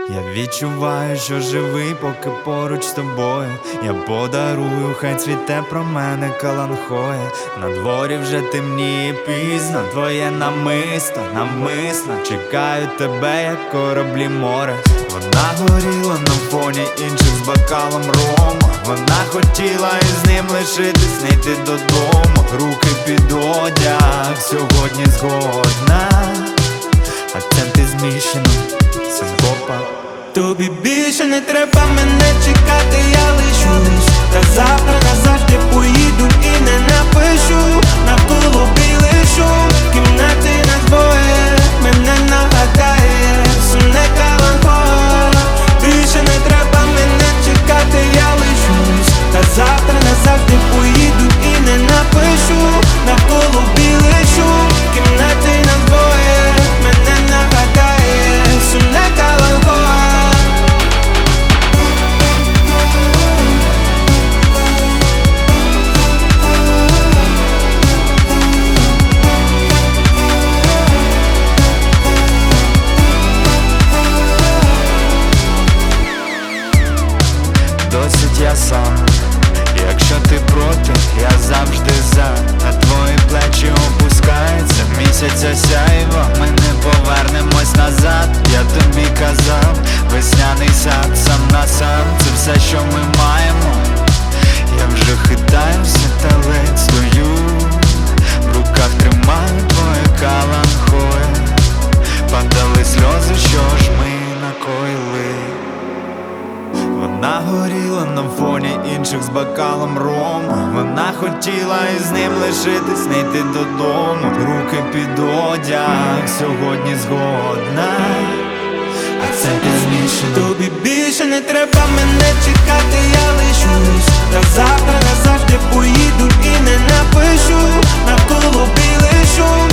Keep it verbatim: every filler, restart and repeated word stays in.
Я відчуваю, що живий, поки поруч з тобою. Я подарую, хай цвіте про мене каланхоя. На дворі вже темніє пізно, твоє намисто, намисно чекаю тебе, як кораблі море. Вона горіла на фоні інших з бокалом рому. Вона хотіла із ним лишитись, не йти додому. Руки під одяг, сьогодні згодна. Акценти зміщено, синкопа. Тобі більше не треба мене чекати, я лишусь. Та завтра назавжди поїду і не напишу. Навколо білий шум, в кімнаті нас двоє. Мене нагадає сумне каланхоя. Більше не треба мене чекати, я лишусь. Та завтра назавжди поїду і не напишу. Навколо білий шум, в кімнаті нас двоє. Мене нагадає сумне каланхоя. Досить я сам, якщо ти проти, я завжди за. На твої плечі опускається місяця сяйво. Ми не повернемось назад, я тобі казав. Весняний сад, сам на сам, це все, що ми маємо. Я вже хитаюся, та ледь стою. В руках тримаю твоє каланхоя. Падали сльози, що ж ми накоїли. Вона горіла на фоні інших з бокалом рому. Вона хотіла із ним лишитись, не йти додому. Руки під одяг, сьогодні згодна. Акценти змішані. Тобі більше не треба мене чекати, я лишусь. Та завтра назавжди поїду і не напишу. Навколо білий шум,